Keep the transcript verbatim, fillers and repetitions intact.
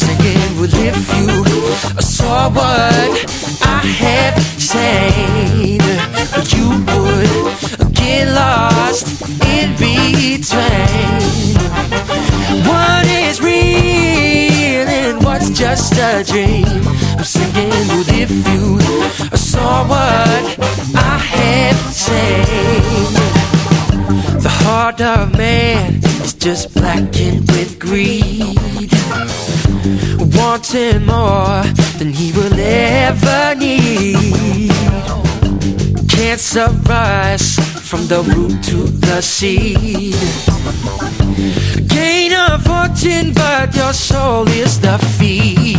singing, well, if you saw what I have seen, you would get lost in between what is real and what's just a dream. I'm singing, well, if you saw what I have seen. The heart of man is just blackened with greed, wanting more than he will ever need. Cancer rise from the root to the seed. Gain a fortune, but your soul is the feed.